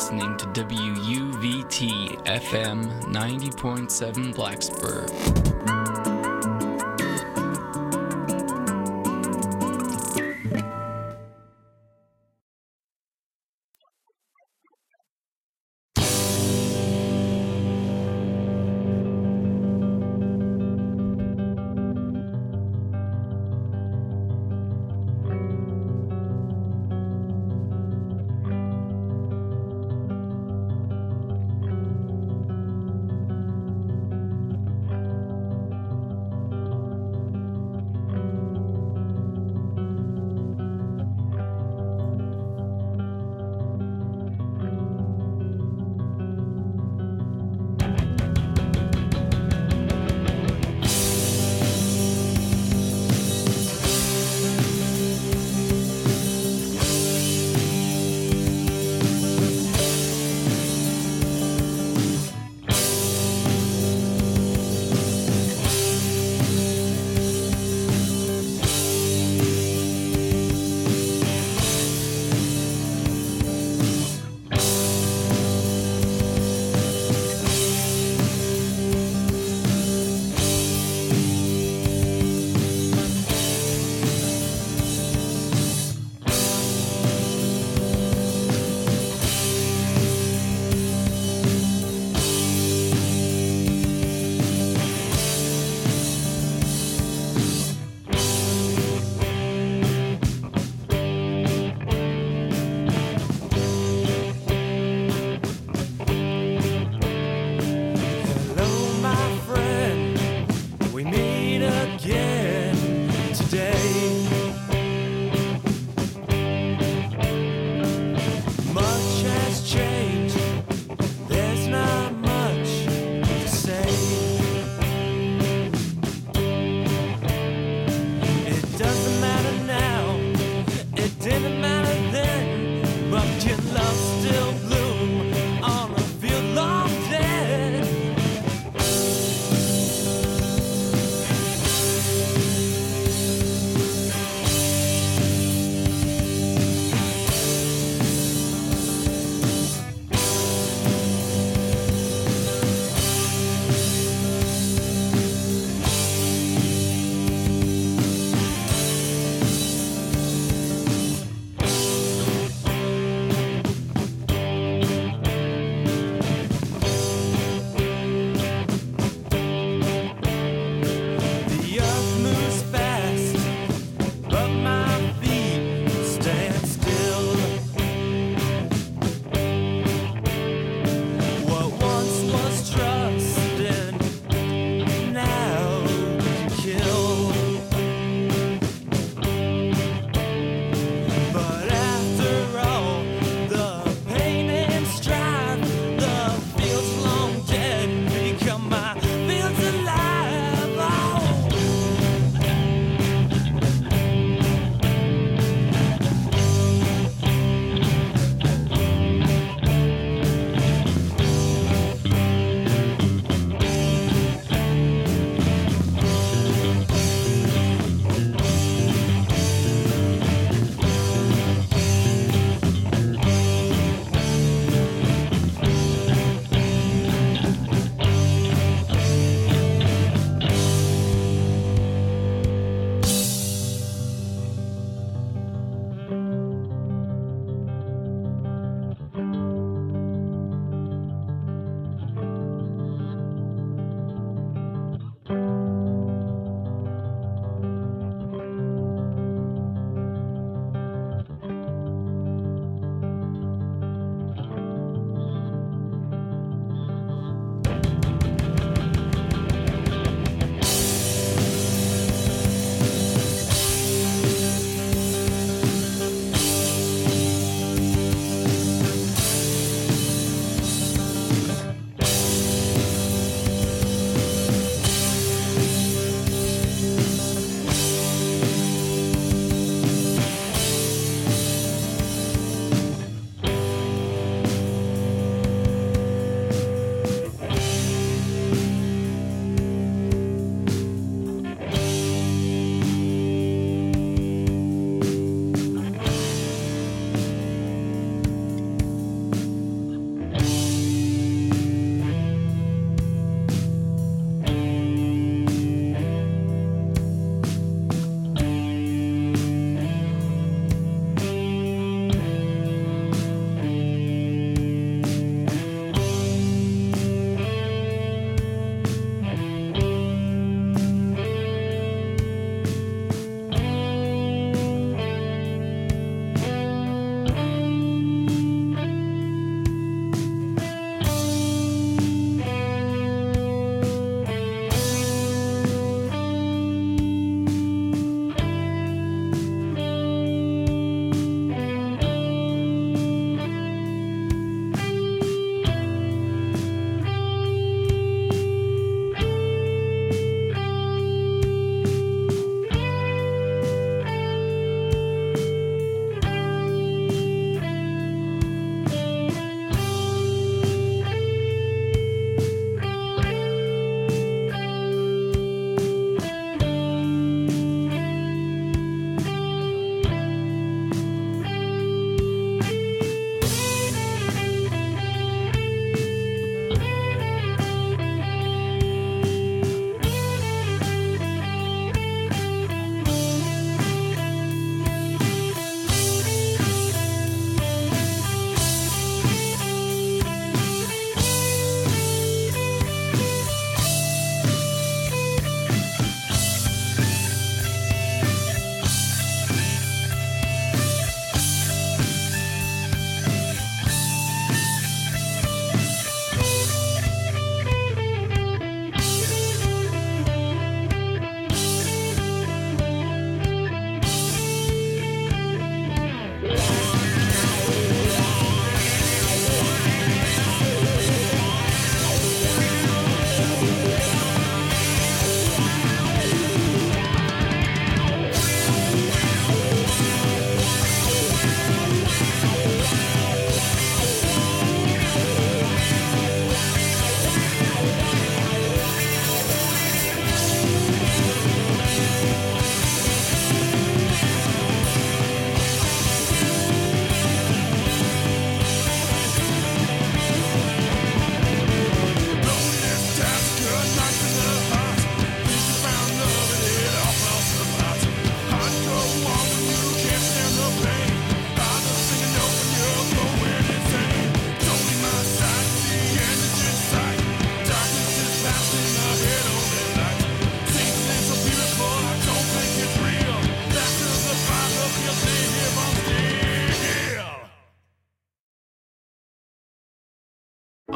listening to WUVT FM 90.7 Blacksburg.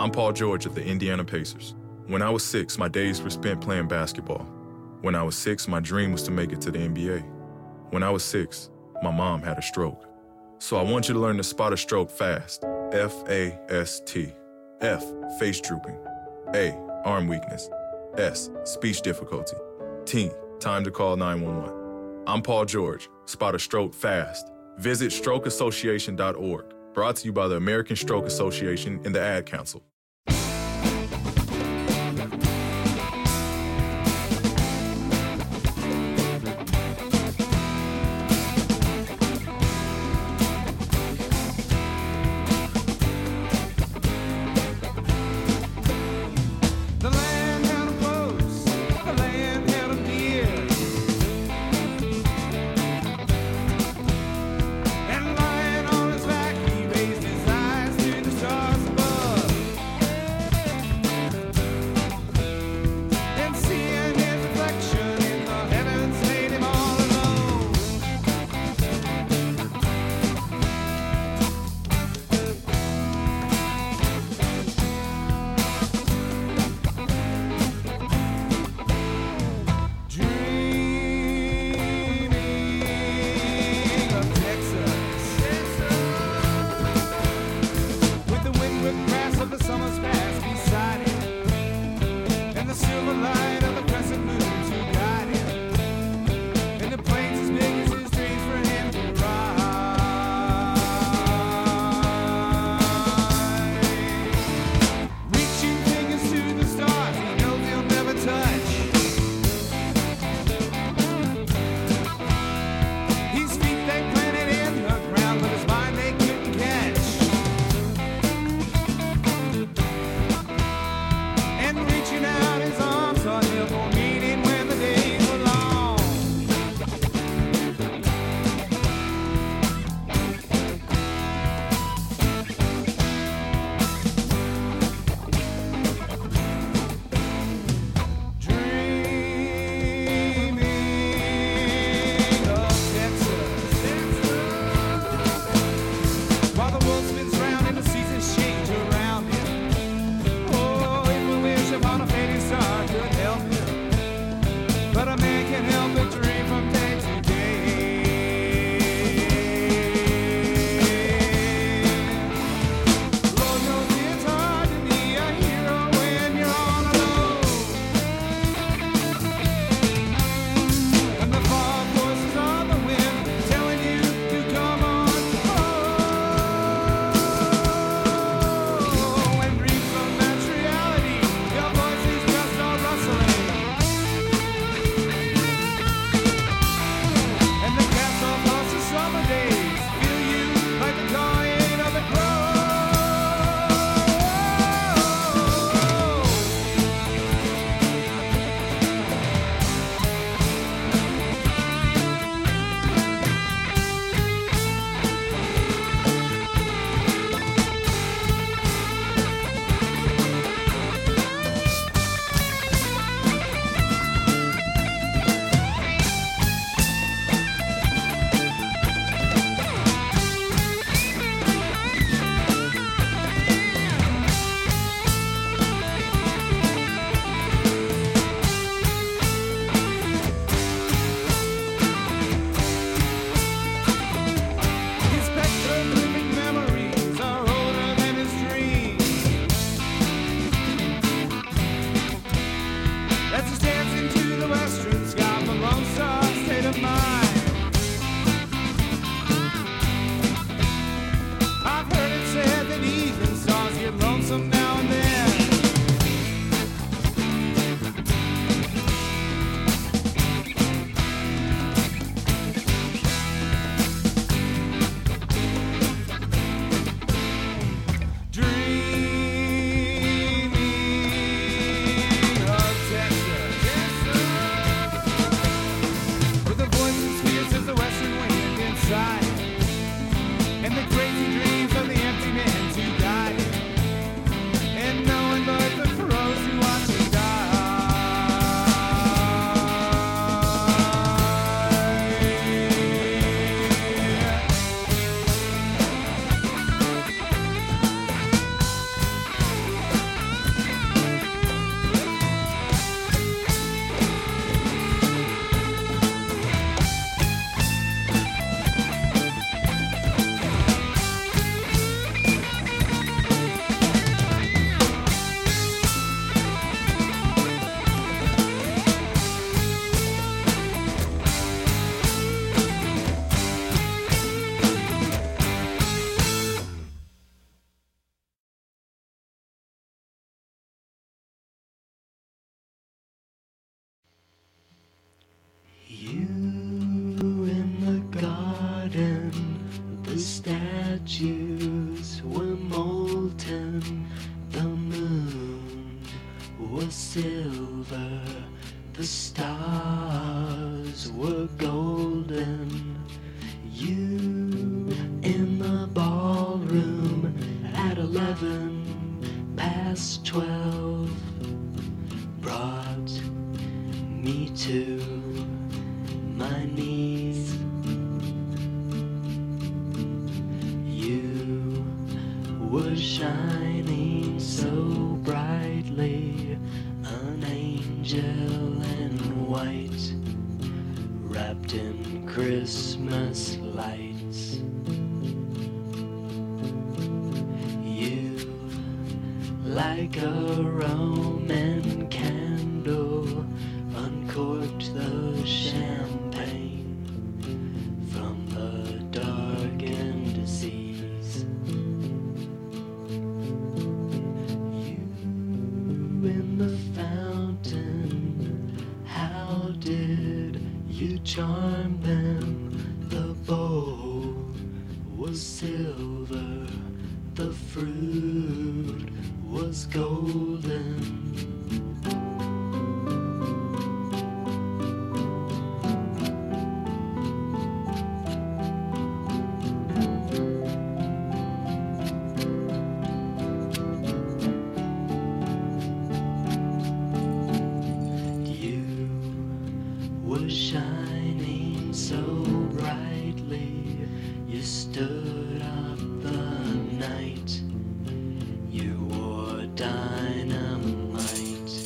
I'm Paul George of the Indiana Pacers. When I was 6, my days were spent playing basketball. When I was 6, my dream was to make it to the NBA. When I was 6, my mom had a stroke. So I want you to learn to spot a stroke fast. F-A-S-T. F, face drooping. A, arm weakness. S, speech difficulty. T, time to call 911. I'm Paul George. Spot a stroke fast. Visit strokeassociation.org. Brought to you by the American Stroke Association and the Ad Council. garden, the statues were molten, the moon was silver, the stars were golden. You in the ballroom at 11:12 brought me to my knees. You were shining so brightly, an angel in white, wrapped in Christmas lights. You, like a Roman candle, uncorked the champagne from the darkened seas. You in the fountain, how did you charm them? The bowl was silver, the fruit was golden. Was shining so brightly, you stood up the night, you wore dynamite.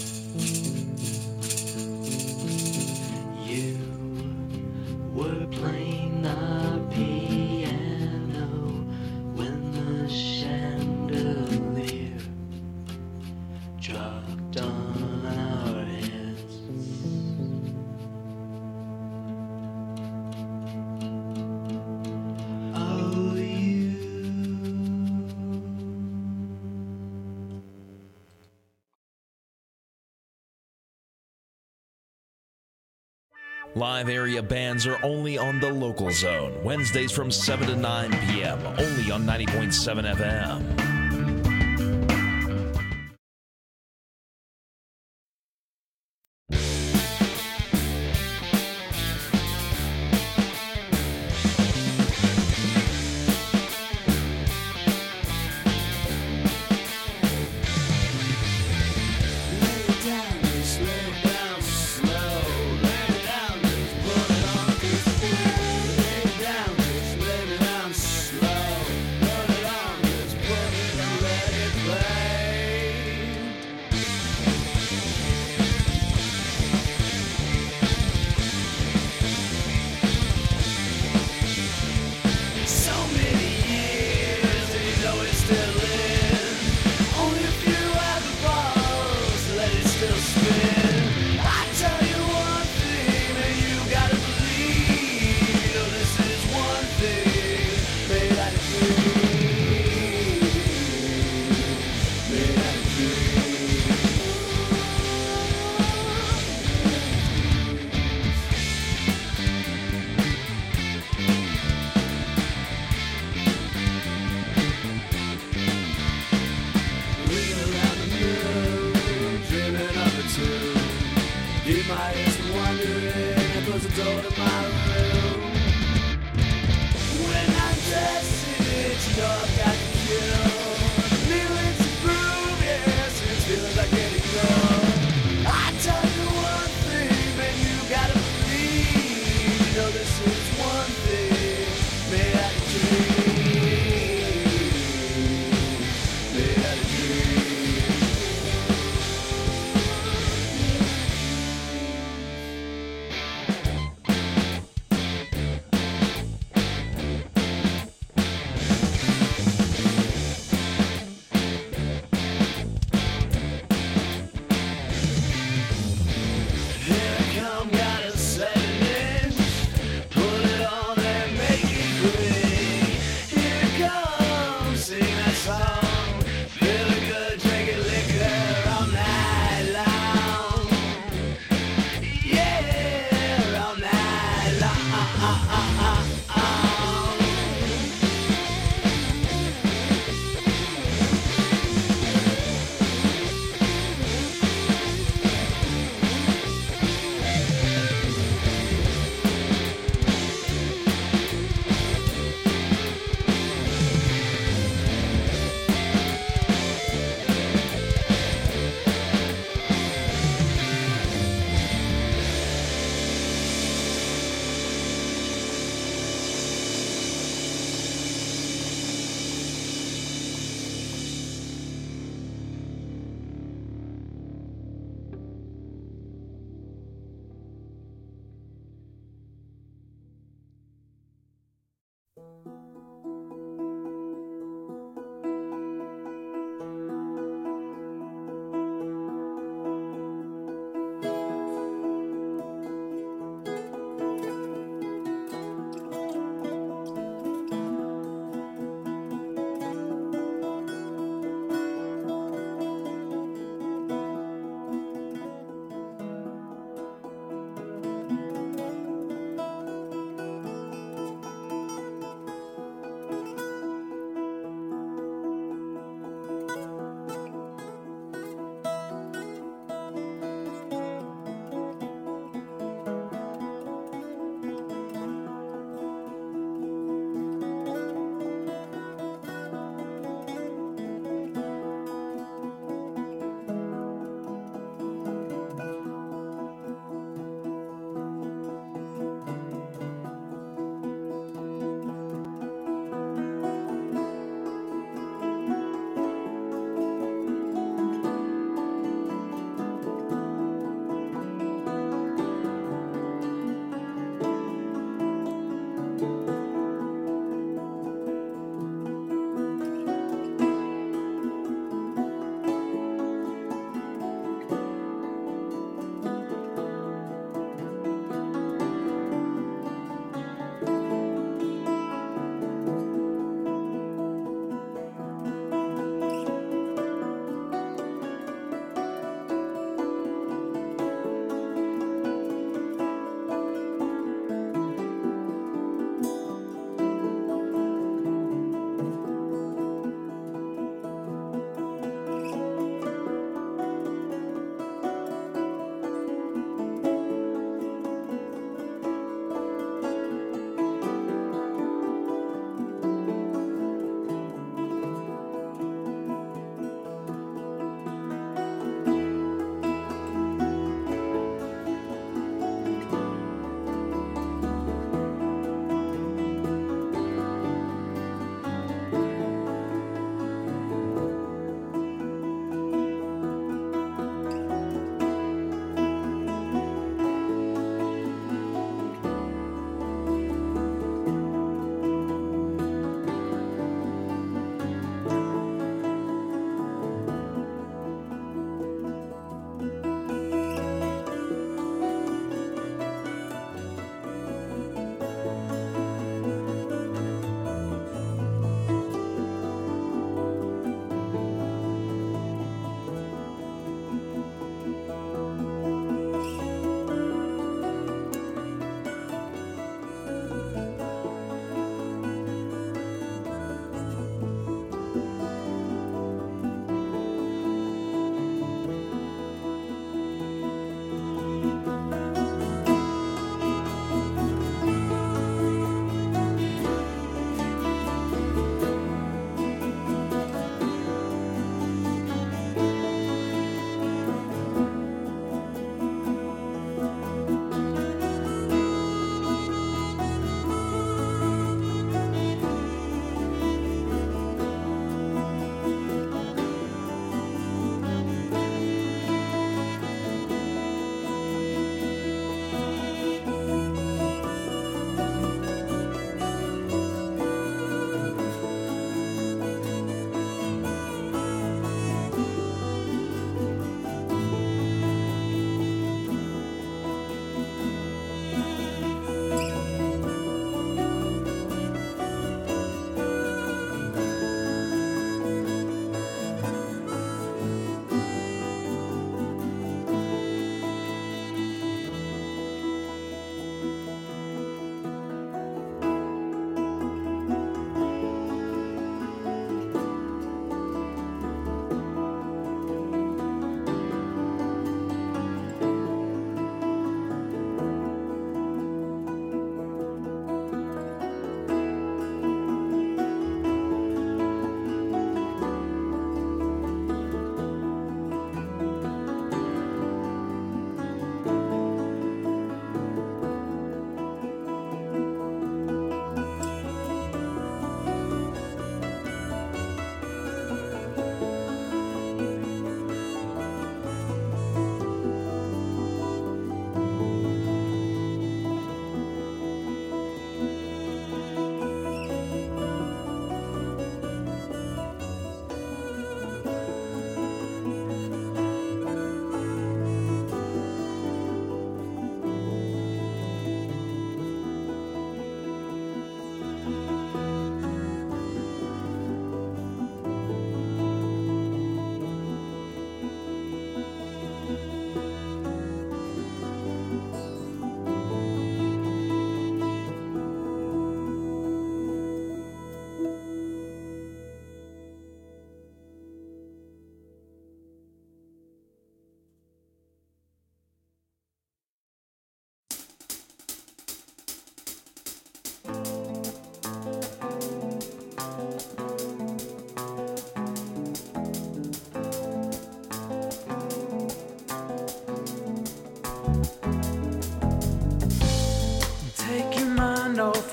You were playing the piano when the chandelier dropped on our heads. Live area bands are only on the Local Zone, Wednesdays from 7 to 9 p.m., only on 90.7 FM.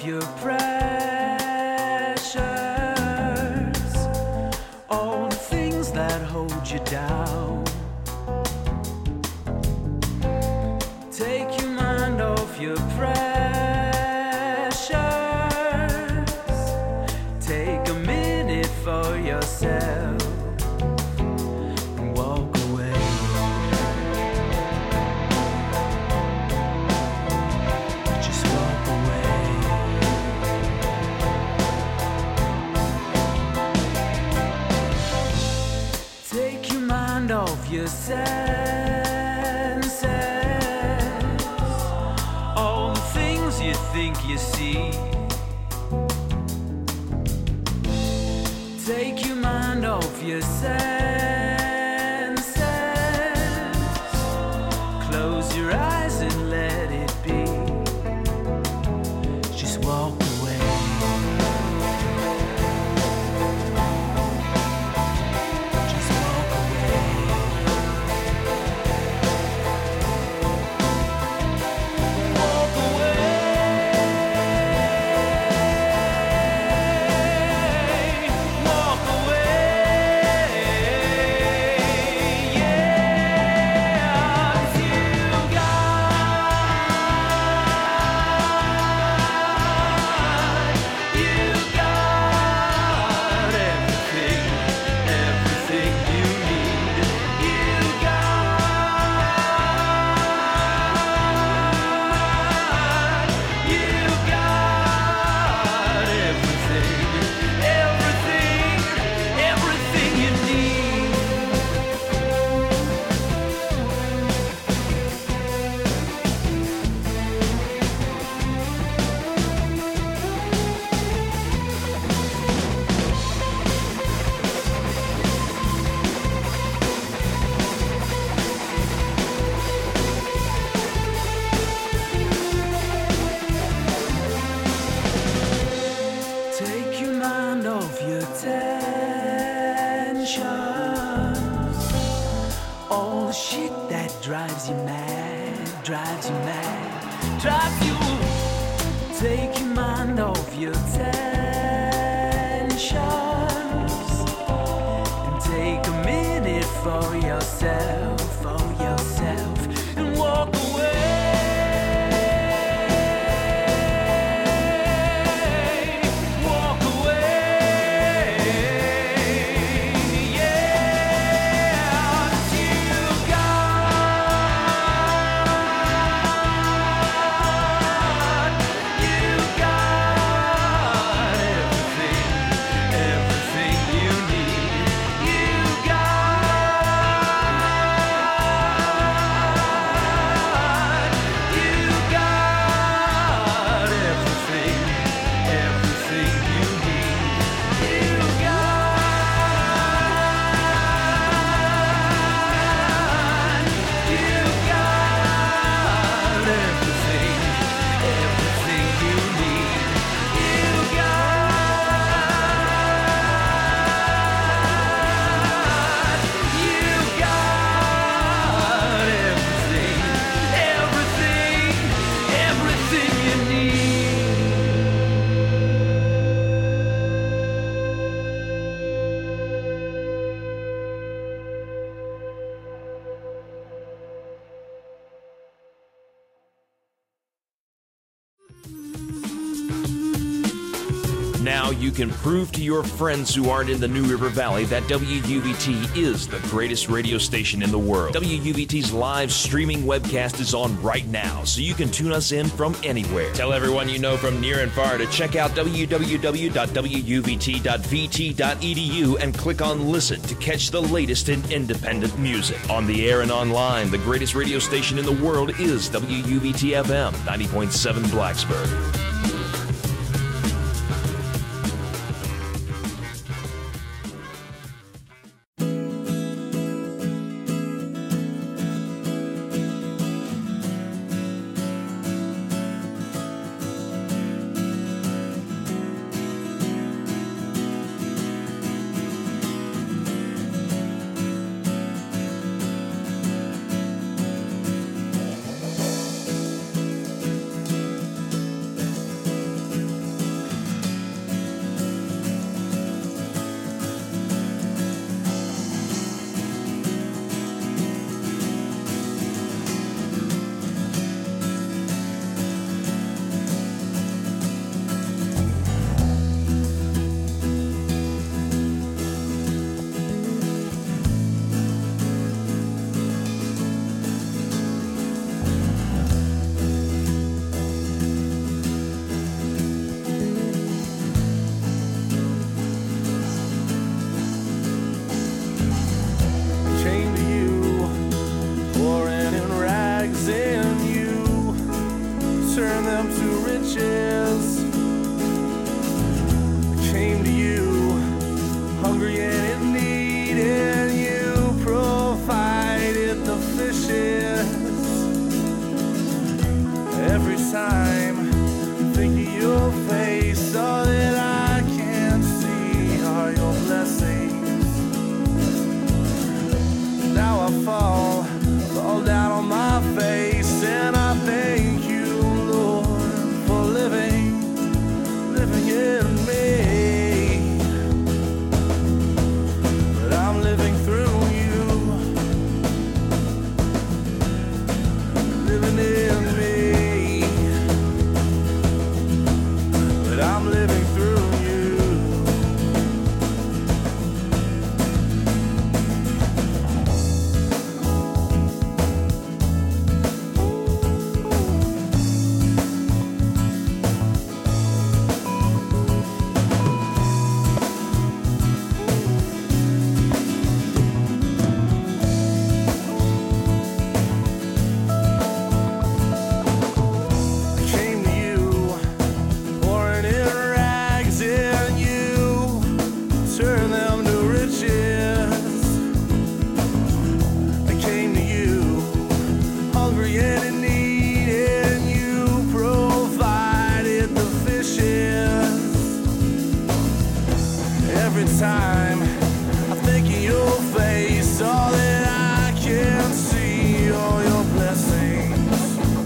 your pressures, all the things that hold you down. Take your mind off your pressures. Take a minute for yourself and walk away. Just walk away. Take your mind off your senses, all the things you think you see. Take your mind off your senses. Close your eyes and let it be. Just walk away. Just walk away. Walk away. Walk away. Yeah, 'cause you got everything, everything you need. You got everything, everything, everything you need. Take your mind off your tensions, all the shit that drives you mad, drives you mad, drives you. Take your mind off your tensions and take a minute for yourself, and walk away. Walk away. Yeah, 'cause you got everything, everything you need. You got everything, everything you need. You got everything, everything you need. You got everything, everything, everything you need. Now you can prove to your friends who aren't in the New River Valley that WUVT is the greatest radio station in the world. WUVT's live streaming webcast is on right now, so you can tune us in from anywhere. Tell everyone you know from near and far to check out www.wuvt.vt.edu and click on Listen to catch the latest in independent music. On the air and online, the greatest radio station in the world is WUVT FM 90.7 Blacksburg. time. I think of your face, all that I can see, all your blessings.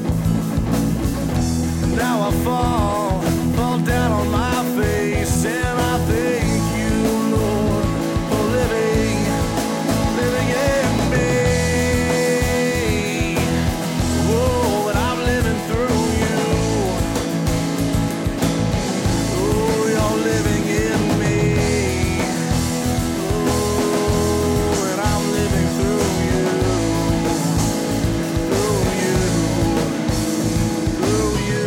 Now I fall down on my face, and I thank you, Lord, for living in me. Oh, and I'm living through you. Oh, you're living in me. Oh, and I'm living through you. Through you. Through you.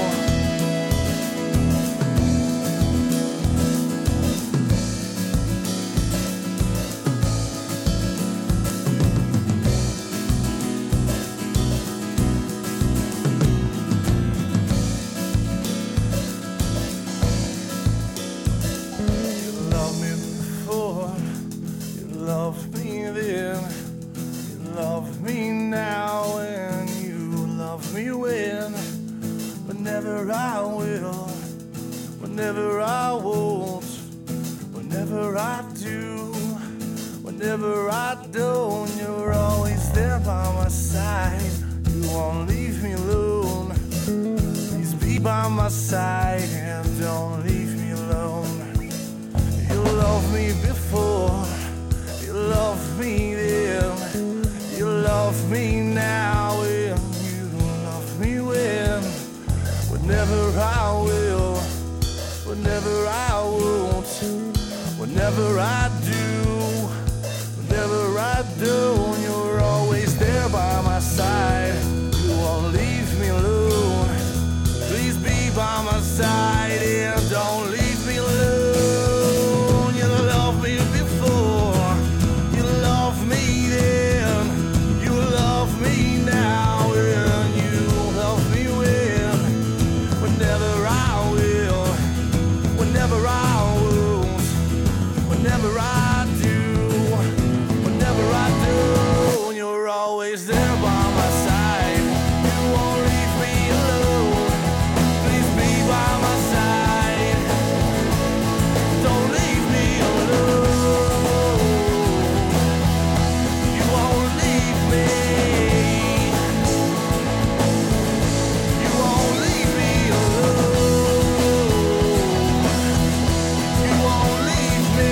You loved me before, you loved me then, you love me now, and you love me whenever I will, whenever I won't, whenever I do, whenever I don't, you're always there by my side. You won't leave me alone. Please be by my side and don't leave me alone. You loved me before, you loved me then, you love me now, and you love me whenever I will, whenever I won't, whenever I do, whenever I don't, you're always there by my side. You won't leave me alone. Please be by my side and don't leave me alone. You loved me before, you loved me then, you love me now, and you love me whenever I will, whenever I won't, whenever I do, whenever I do, you're always there by my side. You won't leave me alone. Please be by my side. Don't leave me alone. You won't leave me. You won't leave me alone. You won't leave me.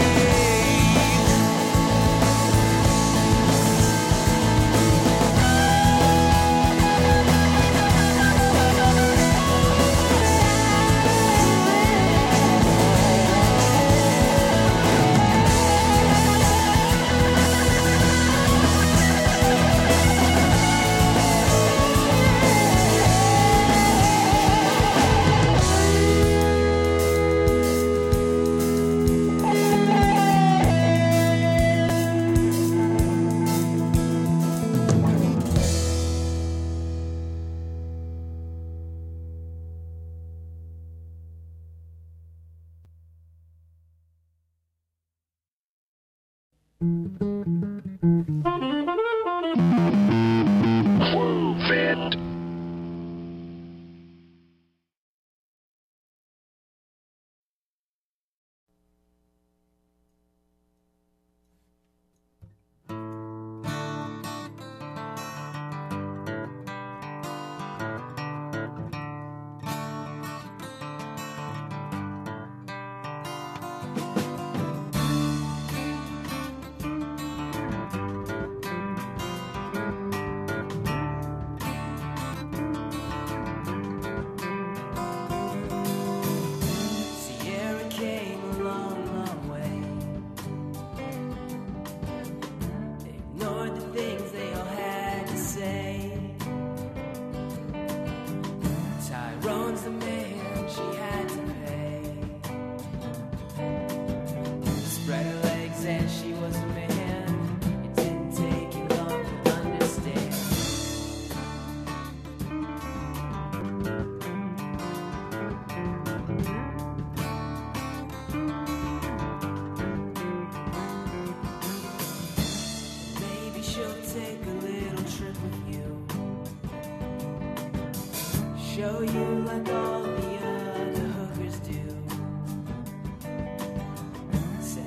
Sierra came a long, long way. They ignored the things they all had to say. Tyrone's the man she had to pay. Spread her legs and she was a man. It didn't take you long to understand. Maybe she'll take a little trip with you. Show you like all the other hookers do. Say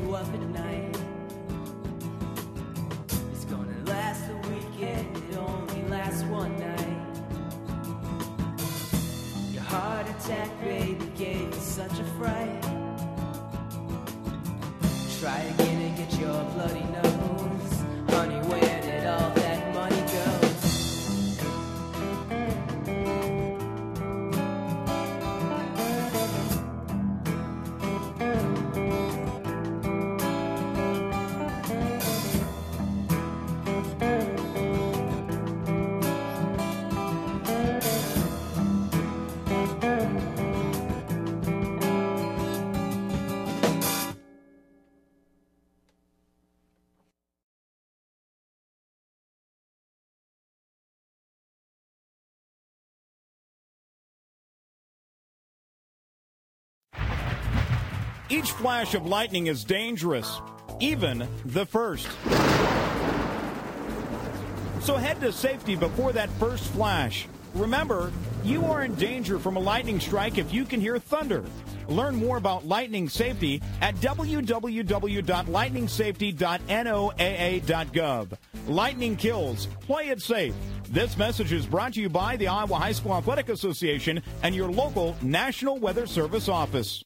you up at night. It's gonna last the weekend, it only lasts one night. Your heart attack, baby, gave you such a fright. Try again and get your bloody nose. Honey, where did all that money go? Each flash of lightning is dangerous, even the first. So head to safety before that first flash. Remember, you are in danger from a lightning strike if you can hear thunder. Learn more about lightning safety at www.lightningsafety.noaa.gov. Lightning kills. Play it safe. This message is brought to you by the Iowa High School Athletic Association and your local National Weather Service office.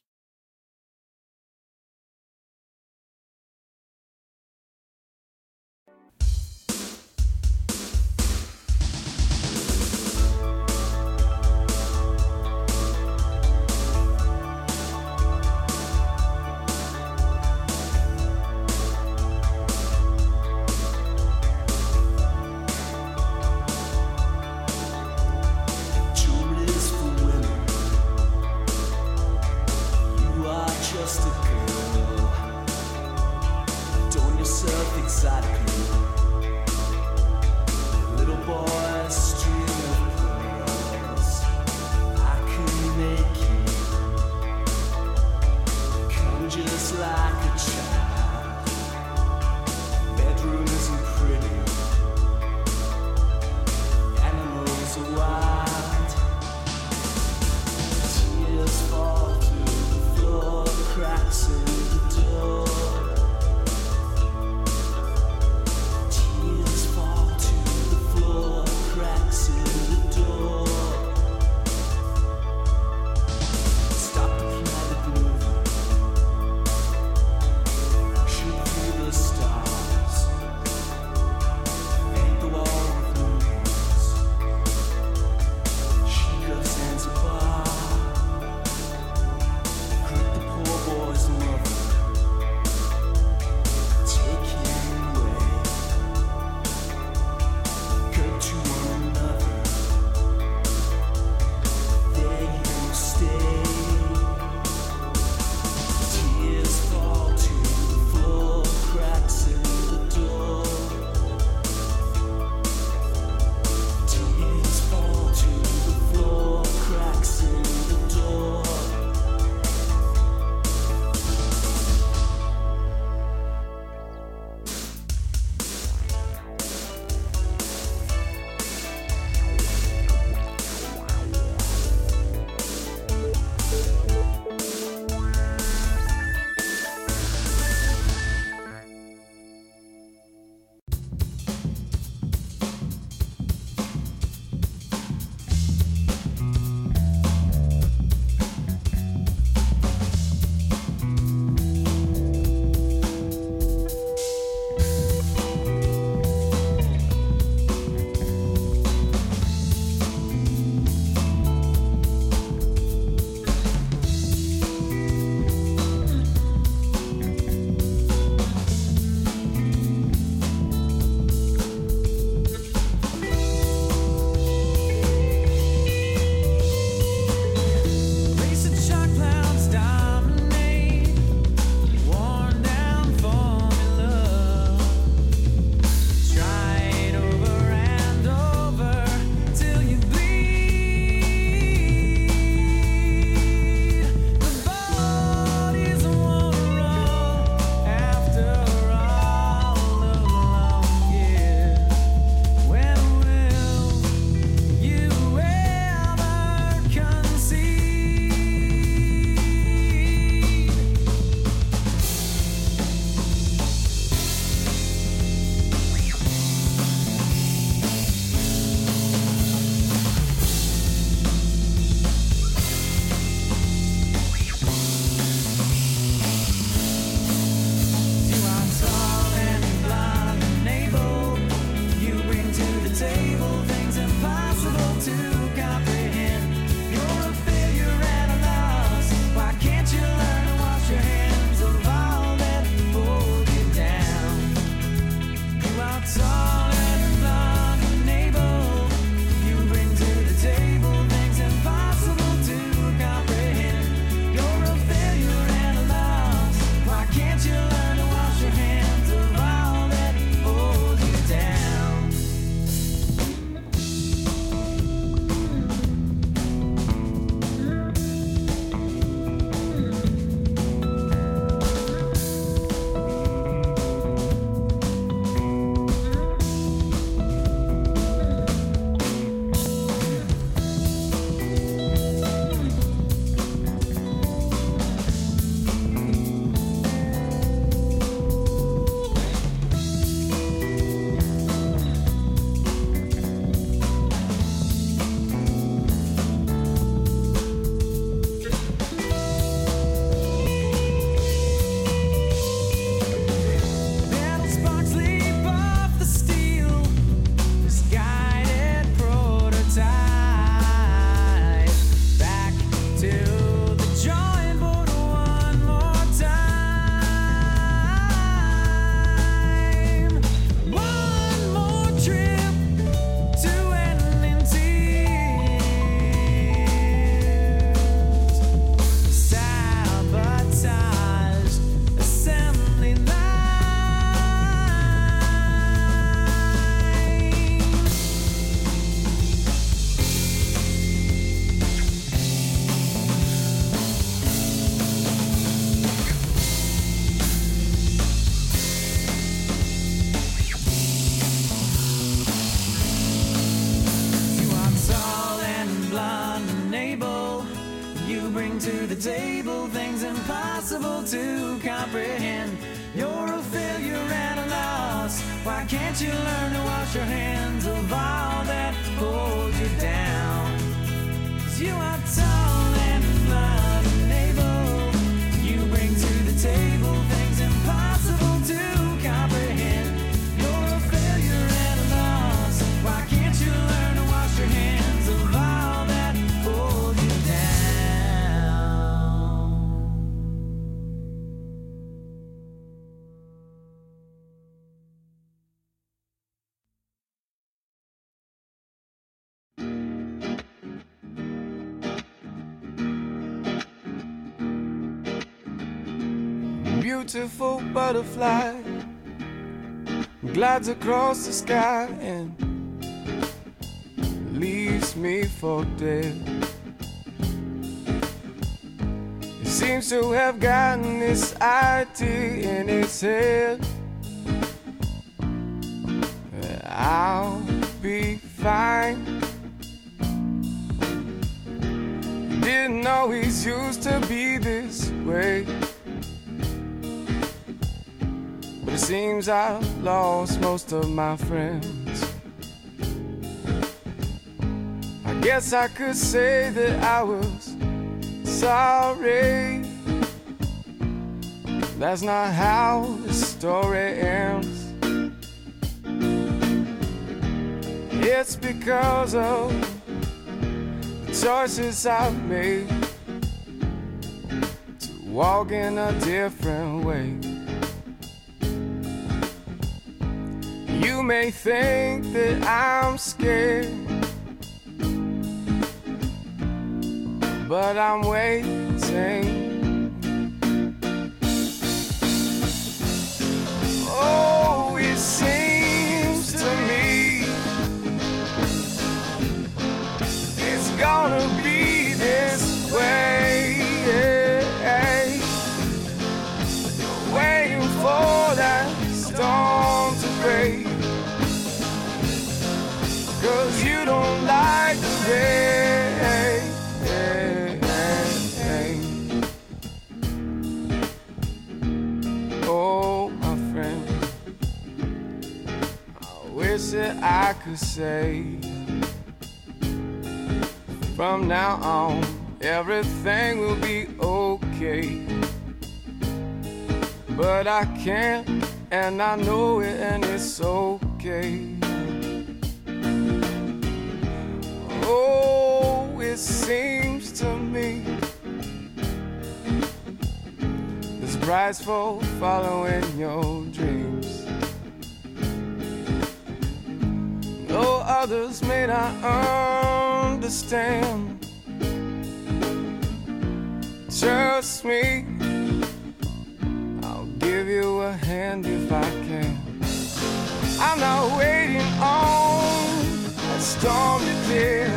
table, things impossible to comprehend. You're a failure and a loss. Why can't you learn to wash your hands of all that holds you down? 'Cause you are tall and not able. You bring to the table things impossible to comprehend. You're a failure and a loss. Why can't you learn to wash your hands of all that holds you down? Beautiful butterfly glides across the sky and leaves me for dead. He seems to have gotten this idea in his head that I'll be fine. Didn't know he's used to be this way. But it seems I've lost most of my friends. I guess I could say that I was sorry. That's not how the story ends. It's because of the choices I've made to walk in a different way. You may think that I'm scared, but I'm waiting. Oh, it seems to me it's gonna be this way. Waiting for that storm to break, 'cause you don't like the rain. Oh, my friend, I wish that I could say from now on everything will be okay. But I can't, and I know it, and it's okay. Oh, it seems to me this price for following your dreams, though others may not understand. Trust me, I'll give you a hand if I can. I'm not waiting on a storm to clear,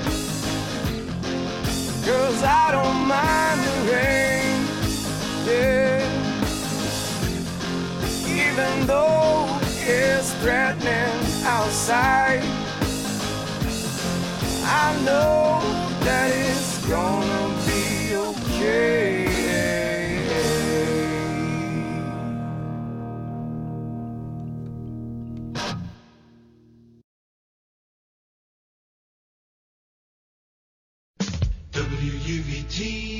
'cause I don't mind the rain, yeah. Even though it's threatening outside, I know that it's gonna be okay. WUVT.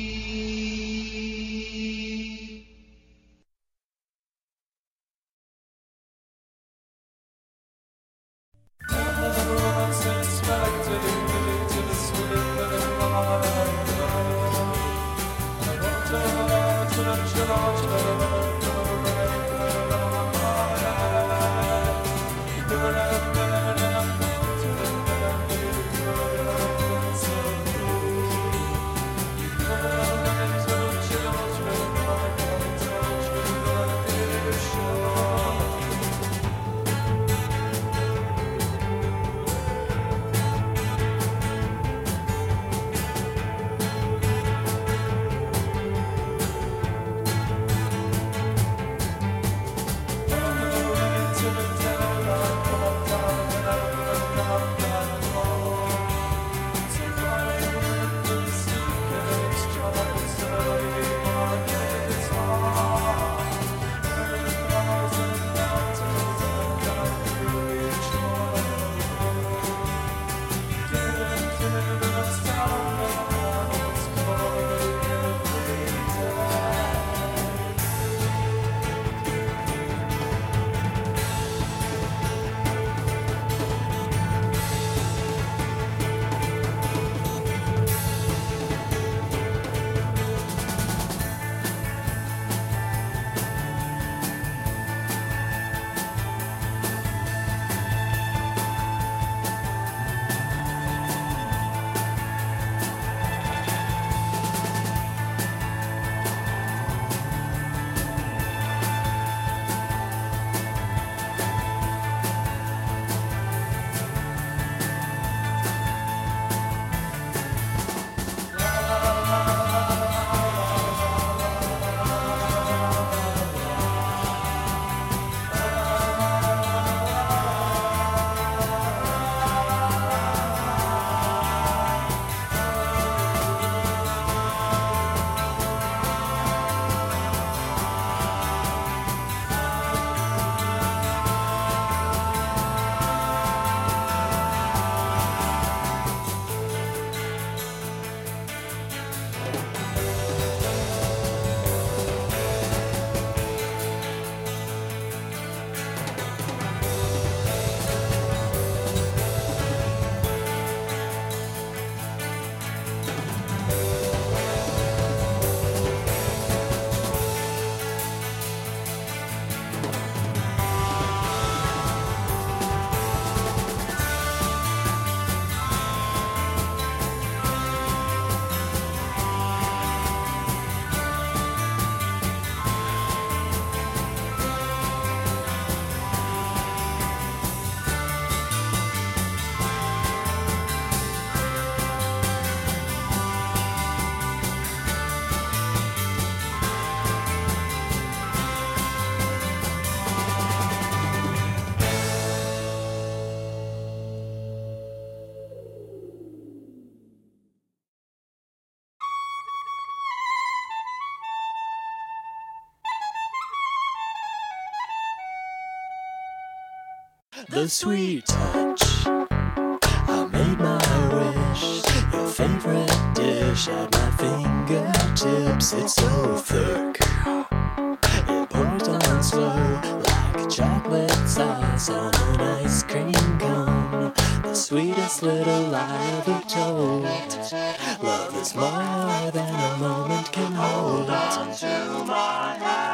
the sweet touch. I made my wish, your favorite dish at my fingertips. It's so thick, it pours on slow like chocolate sauce on an ice cream cone. The sweetest little lie ever told. Love is more than a moment can hold. Hold on to my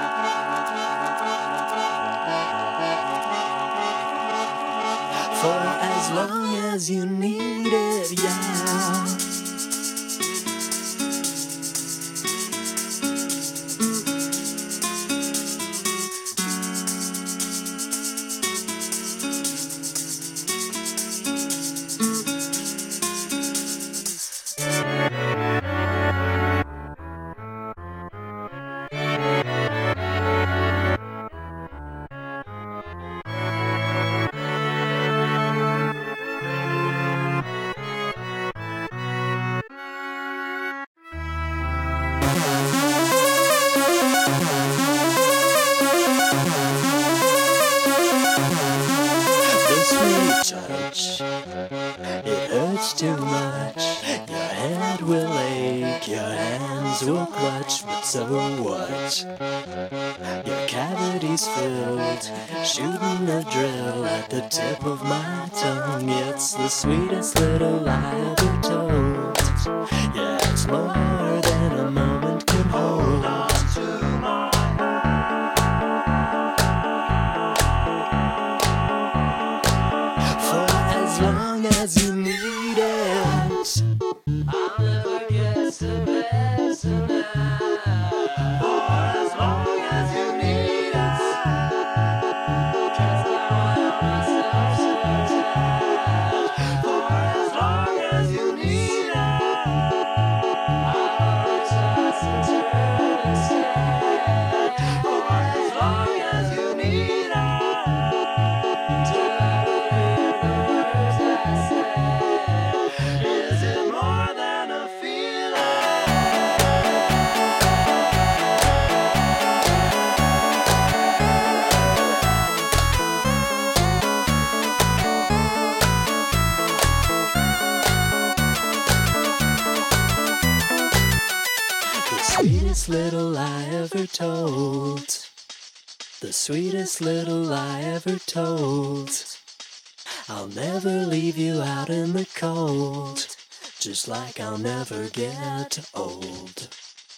hand for as long as you need it, yeah. Touch, it hurts too much. Your head will ache, your hands will clutch, but so what? Your cavity's filled, shooting a drill at the tip of my tongue. It's the sweetest little lie ever told. Yeah, it's more than a moment can hold. Hold on to my as long as you need it. I'll never get to bed tonight. For as long as you need it. 'Cause now I am myself so tired. For as long as you need it. I'll toss and turn and stay. For as long as you need it. Is it more than a feeling? The sweetest little lie ever told. The sweetest little lie ever told. I'll never leave you out in the cold, just like I'll never get old.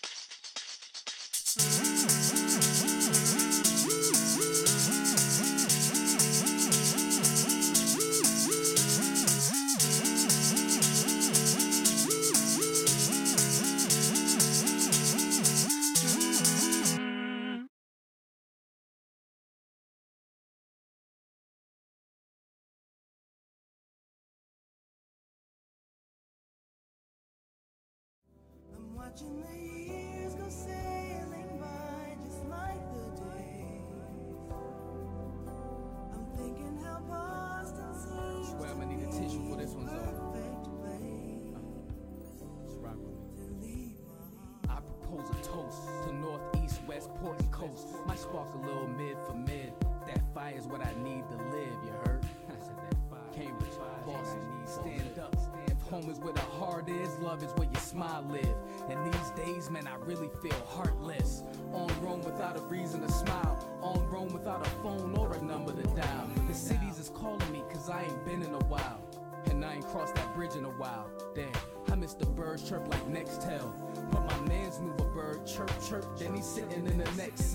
Watching the years go sailing by just like the days. I'm thinking how Boston seems Swear I'm gonna need a tissue for this one, though. perfect place Just rock with me. to leave my I propose a toast to North, East, West, Port, and Coast. Might spark a little mid for mid. That fire is what I need to live, you heard? Cambridge, Boston, stand up. If home is where the heart is, love is where your smile live. And these days, man, I really feel heartless. On Rome without a reason to smile. On Rome without a phone or a number to dial. The cities is calling me cause I ain't been in a while. And I ain't crossed that bridge in a while. Damn, I miss the birds chirp like Nextel. But my mans move a bird, chirp, chirp, then he's sitting in the next